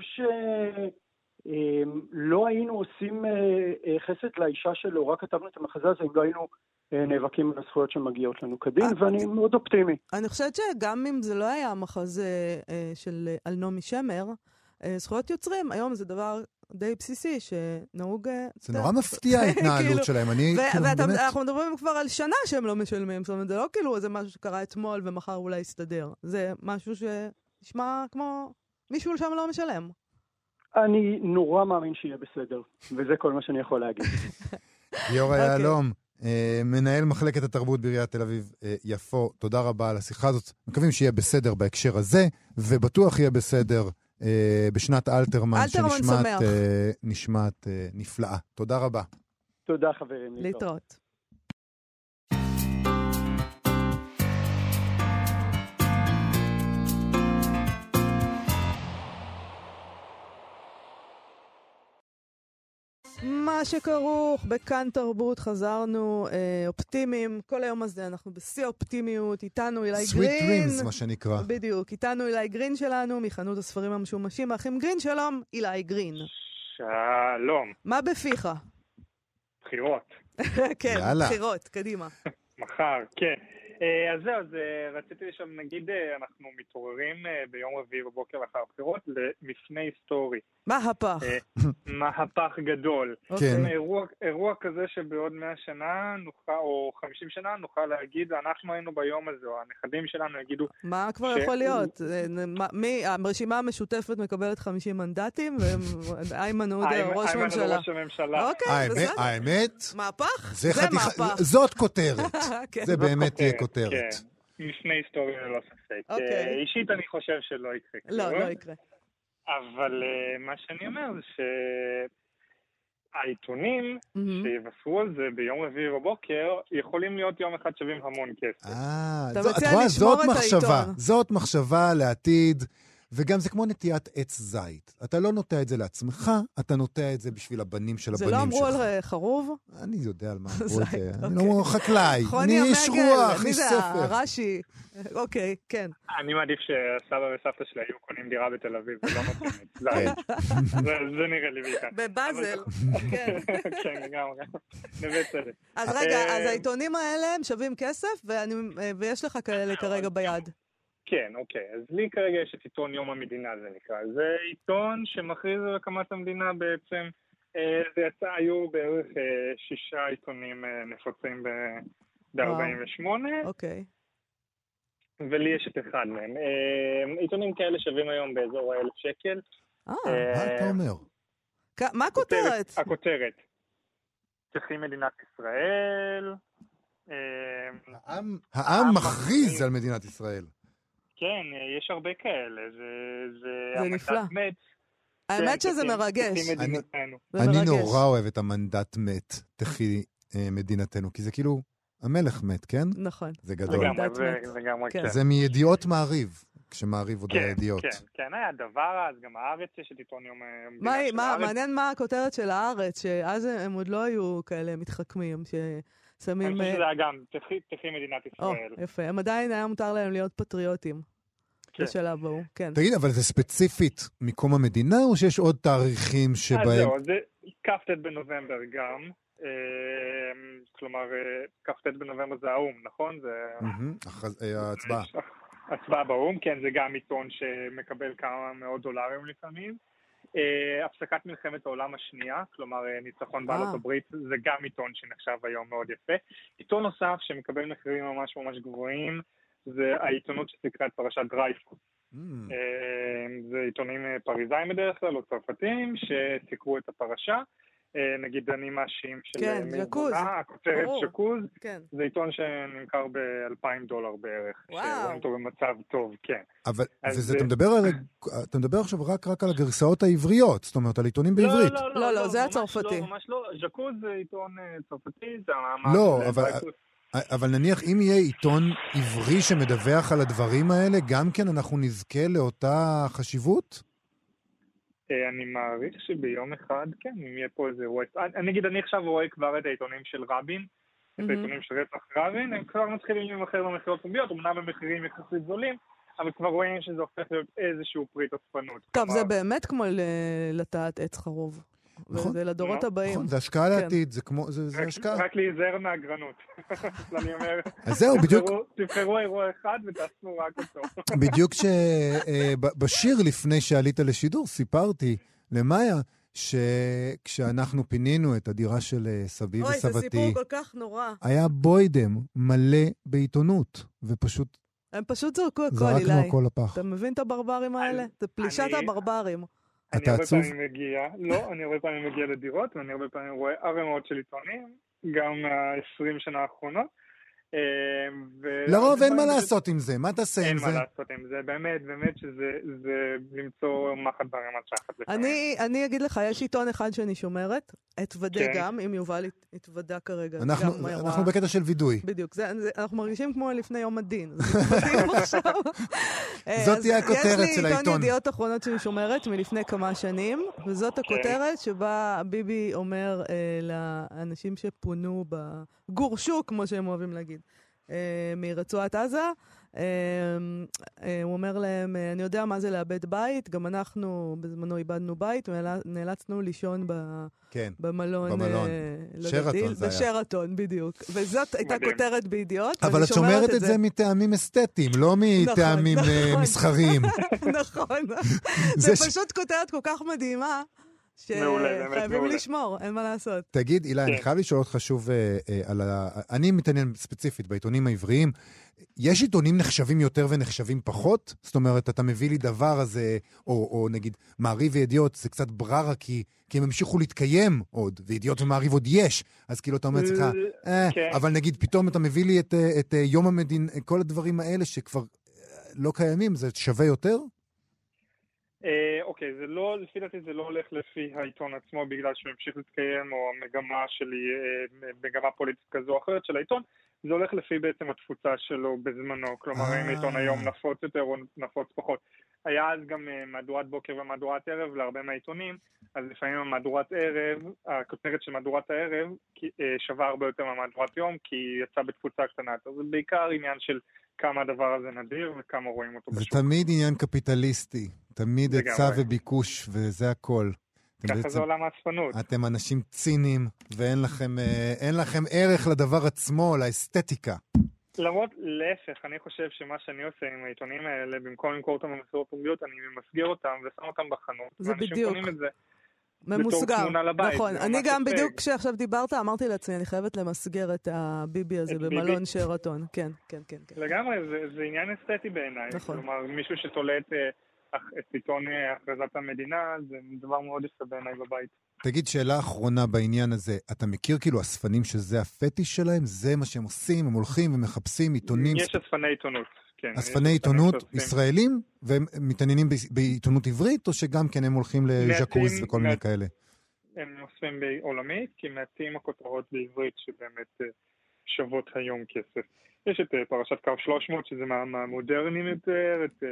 Speaker 6: שלא היינו עושים חסד לאישה שלו, רק כתבנו את המחזה הזה, אם לא היינו נאבקים על הזכויות שמגיעות לנו כדין, ואני מאוד אופטימי.
Speaker 4: אני חושבת שגם אם זה לא היה המחזה של על נעמי שמר, זכויות יוצרים, היום זה דבר די בסיסי שנהוג...
Speaker 3: זה נורא מפתיע ההתנהלות שלהם, אני...
Speaker 4: ואנחנו מדברים כבר על שנה שהם לא משלמים, זאת אומרת, זה לא כאילו זה משהו שקרה אתמול ומחר אולי יסתדר, זה משהו שנשמע כמו מישהו שם לא משלם.
Speaker 6: אני נורא מאמין שיהיה בסדר, וזה כל מה שאני יכול להגיד.
Speaker 3: גיורא יהלום, מנהל מחלקת התרבות בעיריית תל אביב יפו, תודה רבה על השיחה הזאת. מקווים שיהיה בסדר בהקשר הזה, ובטוח יהיה בסדר בשנת אלתרמן,
Speaker 4: אלתרמן
Speaker 3: שנשמעת
Speaker 4: שמח.
Speaker 3: נשמעת נפלאה. תודה רבה.
Speaker 6: תודה חברים.
Speaker 4: להתראות. מה שכרוך, בכאן תרבות חזרנו אה, אופטימיים, כל היום הזה אנחנו בשיא אופטימיות, איתנו אילי גרין.
Speaker 3: Sweet dreams, מה שנקרא.
Speaker 4: בדיוק, איתנו אילי גרין שלנו, מחנות הספרים המשומשים, האחים גרין, שלום, אילי גרין.
Speaker 7: שלום.
Speaker 4: מה בפיך?
Speaker 7: בחירות.
Speaker 4: כן,
Speaker 3: יאללה.
Speaker 4: בחירות, קדימה.
Speaker 7: מחר, כן. אז זהו, אז רציתי לשאול, נגיד אנחנו מתעוררים ביום רביעי בבוקר לאחר הבחירות למפנה היסטורי.
Speaker 4: מהפך.
Speaker 7: מהפך גדול.
Speaker 3: כן.
Speaker 7: אירוע, אירוע כזה שבעוד מאה שנה נוכל, או חמישים שנה נוכל להגיד, אנחנו היינו ביום הזה, או הנכדים שלנו יגידו...
Speaker 4: מה כבר יכול להיות? מי, הרשימה המשותפת מקבלת חמישים מנדטים, ואיימן עודה ראש ממשלה.
Speaker 7: איימן ראש הממשלה.
Speaker 4: אוקיי, בסדר.
Speaker 3: האמת?
Speaker 4: מהפך?
Speaker 3: זה
Speaker 4: זה מהפך.
Speaker 3: זאת כותרת. זה באמת תהיה כותרת.
Speaker 7: כן, מפנה היסטורי ללא ספק. אישית אני חושב שלא יקרה.
Speaker 4: לא, לא יקרה.
Speaker 7: אבל מה שאני אומר זה שהעיתונים שיבשרו על זה ביום רביעי בבוקר יכולים להיות יום אחד שווים המון כסף.
Speaker 3: אה, את רואה, זאת מחשבה. זאת מחשבה לעתיד. וגם זה כמו נטיית עץ זית. אתה לא נוטע את זה לעצמך, אתה נוטע את זה בשביל הבנים של הבנים שלך.
Speaker 4: זה לא אמרו על חרוב?
Speaker 3: אני יודע על מה אמרו את זה. אני לא אומר חקלאי, אני איש רוח, איש ספר.
Speaker 4: מי זה הרש"י? אוקיי, כן.
Speaker 7: אני מעדיף שסבא וסבתא שלי היו קונים דירה בתל אביב, ולא נותנים את זית. זה נראה לי בעיקר.
Speaker 4: בבאזל, כן.
Speaker 7: כן, לגמרי. נווה צדק.
Speaker 4: אז רגע, אז העיתונים האלה הם שווים כסף, ויש לך כאלה כרגע ביד.
Speaker 7: כן, אוקיי. אז לי כרגע יש את עיתון יום המדינה, זה נקרא. זה עיתון שמכריז על הקמת המדינה בעצם. זה יצא, היו בערך שישה עיתונים נפוצים ב-ארבעים ושמונה.
Speaker 4: אוקיי.
Speaker 7: ולי יש את אחד מהם. עיתונים כאלה שווים היום באזור אלף שקל.
Speaker 3: אה, מה אתה אומר?
Speaker 4: מה הכותרת?
Speaker 7: הכותרת. תחי מדינת ישראל.
Speaker 3: העם מכריז על מדינת ישראל.
Speaker 7: כן, יש הרבה כאלה, זה...
Speaker 4: זה נפלא. האמת שזה מרגש.
Speaker 3: אני נורא אוהב את המנדט מת, תחי מדינתנו, כי זה כאילו, המלך מת, כן?
Speaker 4: נכון.
Speaker 3: זה גדול.
Speaker 7: לגמרי, כן.
Speaker 3: זה מידיעות מעריב, כשמעריב עוד הידיעות.
Speaker 7: כן, כן, היה דבר אז, גם הארץ יש את עיתון יום...
Speaker 4: מעניין מה הכותרת של הארץ, שאז הם עוד לא היו כאלה מתחכמים, ש...
Speaker 7: אני חושב שזה היה גם, תחי מדינת ישראל.
Speaker 4: יפה, הם עדיין היה מותר להם להיות פטריוטים. בשלב ההוא, כן.
Speaker 3: תגיד, אבל זה ספציפית מקום המדינה, או שיש עוד תאריכים שבהם...
Speaker 7: זהו, זה כ"ט בנובמבר גם. כלומר, כ"ט בנובמבר זה האום, נכון?
Speaker 3: ההצבעה.
Speaker 7: הצבעה באום, כן, זה גם עיתון שמקבל כמה מאות דולרים לפעמים. Uh, הפסקת מלחמת העולם השנייה, כלומר ניצחון בעלות הברית, זה גם עיתון שנחשב היום מאוד יפה. עיתון נוסף שמקבל מחירים ממש ממש גבוהים, זה העיתונות שסיקרה את פרשת דרייפוס. Mm. Uh, זה עיתונים פריזאים בדרך כלל, או צרפתים, שסיקרו את הפרשה. Uh, נגיד אני מאשים של
Speaker 4: כן, ז'קוז.
Speaker 7: הכותרת ז'קוז.
Speaker 4: כן.
Speaker 7: זה עיתון שנמכר ב-אלפיים דולר בערך.
Speaker 4: וואו.
Speaker 7: שרואים אותו במצב טוב, כן.
Speaker 3: אבל וזה, אתה מדבר על, אתה מדבר עכשיו רק, רק על הגרסאות העבריות, זאת אומרת, על עיתונים בעברית.
Speaker 7: לא,
Speaker 4: לא, לא, זה הצרפתי.
Speaker 7: לא, ממש לא, ז'קוז זה עיתון צרפתי, זה
Speaker 3: לא, אבל... אבל נניח אם יהיה עיתון עברי שמדווח על הדברים האלה, גם כן אנחנו נזכה לאותה חשיבות?
Speaker 7: אני מעריך שביום אחד, כן, אם יהיה פה איזה אירוע... אני אגיד, אני עכשיו רואה כבר את העיתונים של רבין, את העיתונים של רצח רבין, הם כבר מתחילים למחר במחירות פומביות, אמנם במחירים יחסית זולים, אבל כבר רואים שזה הופך להיות איזשהו פרי תוצפנות.
Speaker 4: טוב, זה באמת כמו לטעת עץ חרוב. וזה לדורות הבאים.
Speaker 3: זה השקעה לעתיד, זה כמו, זה השקעה.
Speaker 7: רק להיזהר מהגרנות. אני אומר,
Speaker 3: אז זהו, בדיוק.
Speaker 7: תבחרו אירוע אחד ותעשו רק אותו.
Speaker 3: בדיוק שבשיר לפני שעלית לשידור סיפרתי למאיה, שכשאנחנו פינינו את הדירה של סבי וסבתי,
Speaker 4: אוי, זה סיפור כל כך נורא.
Speaker 3: היה בוידם מלא בעיתונות, ופשוט...
Speaker 4: הם פשוט זרקו הכל,
Speaker 3: אילי. זרקנו הכל לפח.
Speaker 4: אתה מבין את הברברים האלה? זה פלישת הברברים.
Speaker 7: אני הרבה פעמים מגיע, לא, אני הרבה פעמים מגיע לדירות, ואני הרבה פעמים רואה ערימות של עיתונים, גם מה-עשרים שנה האחרונות,
Speaker 3: לרוב אין מה לעשות עם זה, מה תעשה עם זה?
Speaker 7: אין מה לעשות עם זה, באמת, באמת שזה למצוא מחט ברמת שחת.
Speaker 4: אני אגיד לך, יש עיתון אחד שאני שומרת, אתוודה גם, אם יובל התוודה כרגע.
Speaker 3: אנחנו בקטע של וידוי.
Speaker 4: בדיוק, אנחנו מרגישים כמו לפני יום הדין.
Speaker 3: זאת תהיה הכותרת של
Speaker 4: יש לי
Speaker 3: העיתון.
Speaker 4: עיתון ידיעות אחרונות שאני שומרת מלפני כמה שנים, וזאת הכותרת שבה ביבי אומר לאנשים שפונו בגורשו, כמו שהם אוהבים להגיד, מרצועת עזה, הוא אומר להם, אני יודע מה זה לאבד בית, גם אנחנו בזמנו איבדנו בית, ונאלצנו לישון במלון,
Speaker 3: שרתון זה היה.
Speaker 4: בשרתון, בדיוק. וזאת הייתה כותרת בידיעות.
Speaker 3: אבל את שומרת את זה מטעמים אסתטיים, לא מטעמים מסחריים.
Speaker 4: נכון. זה פשוט כותרת כל כך מדהימה, שחייבים לשמור, אין מה לעשות.
Speaker 3: תגיד, אילה, אני חייב לשאול אותך שוב על ה... אני מתעניין ספציפית בעיתונים העבריים. יש עיתונים נחשבים יותר ונחשבים פחות? זאת אומרת, אתה מביא לי דבר הזה, או נגיד, מעריב וידיעות, זה קצת בררה, כי הם המשיכו להתקיים עוד, וידיעות ומעריב עוד יש. אז כאילו אתה אומר לך, אבל נגיד, פתאום אתה מביא לי את יום המדין, כל הדברים האלה שכבר לא קיימים, זה שווה יותר?
Speaker 7: אוקיי, זה לא, לפי דעתי זה לא הולך לפי העיתון עצמו בגלל שהוא המשיך להתקיים, או המגמה שלי, מגמה פוליטית כזו או אחרת של העיתון, זה הולך לפי בעצם התפוצה שלו בזמנו, כלומר אם העיתון היום נפוץ יותר או נפוץ פחות. היה אז גם מהדורת בוקר ומהדורת ערב להרבה מהעיתונים, אז לפעמים המהדורת ערב, הכותרת של מהדורת הערב שווה הרבה יותר מהמהדורת יום, כי היא יצאה בתפוצה קטנה, אז זה בעיקר עניין של כמה הדבר הזה נדיר וכמה רואים אותו בשוק.
Speaker 3: זה תמיד עניין קפיטליסטי, תמיד היצע וביקוש, וזה הכל.
Speaker 7: ככה זה עולם האספנות.
Speaker 3: אתם אנשים ציניים, ואין לכם, אין לכם ערך לדבר עצמו, לאסתטיקה.
Speaker 7: למרות, להפך, אני חושב שמה שאני עושה עם העיתונים האלה, במקום למכור אותם במסגרות פומביות, אני ממסגר אותם ושם אותם בחנות.
Speaker 4: זה בדיוק. ממוסגר, נכון. אני גם בדיוק כשעכשיו דיברת, אמרתי לעצמי, אני חייבת למסגר את הביבי הזה במלון שרתון. כן, כן, כן.
Speaker 7: לגמרי, זה עניין אסתטי בעיניי. כלומר, מישהו שתולה את עיתון הכרזת המדינה, זה דבר מאוד יפה בעיניי בבית.
Speaker 3: תגיד, שאלה אחרונה בעניין הזה, אתה מכיר כאילו אספנים שזה הפטיש שלהם? זה מה שהם עושים? הם הולכים ומחפשים עיתונים?
Speaker 7: יש אספני עיתונות, כן.
Speaker 3: אספני עיתונות ישראלים? והם מתעניינים בעיתונות עברית, או שגם כן הם הולכים לז'קוז וכל מיני כאלה?
Speaker 7: הם אוספים בעולמית, כי מעטים הכותרות בעברית שבאמת שוות היום כסף. יש את פרשת קו שלוש מאות, שזה מהמודרניים יותר, את...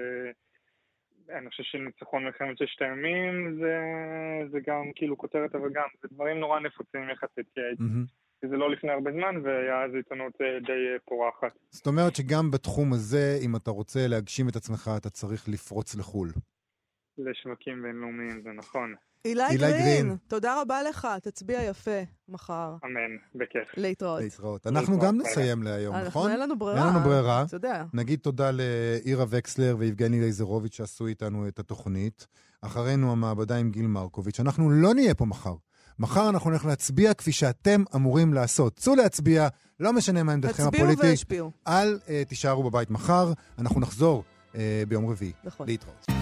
Speaker 7: אני חושב שניצחון מלחמת ששת הימים זה, זה גם כאילו כותרת, אבל גם זה דברים נורא נפוצים יחסית, כי זה לא לפני הרבה זמן, והיה אז עיתונות די פורחת.
Speaker 3: זאת אומרת שגם בתחום הזה, אם אתה רוצה להגשים את עצמך, אתה צריך לפרוץ לחול.
Speaker 7: לשווקים בינלאומיים, זה נכון.
Speaker 4: אילי גרין, תודה רבה לך, תצביע יפה מחר.
Speaker 7: אמן, בכיף.
Speaker 4: להתראות.
Speaker 3: להתראות. אנחנו גם נסיים להיום, נכון?
Speaker 4: אין לנו ברירה.
Speaker 3: אין לנו ברירה.
Speaker 4: אתה יודע.
Speaker 3: נגיד תודה לאירה וקסלר ויבגני לייזרוביץ' שעשו איתנו את התוכנית. אחרינו המעבדה עם גיל מרקוביץ'. אנחנו לא נהיה פה מחר. מחר אנחנו נלך להצביע כפי שאתם אמורים לעשות. צאו להצביע, לא משנה מה עמדתכם הפוליטית.
Speaker 4: תצביעו והשפיעו.
Speaker 3: אל תישארו בבית מחר. אנחנו נחזור ביום רביעי.
Speaker 4: נכון.
Speaker 3: להתראות.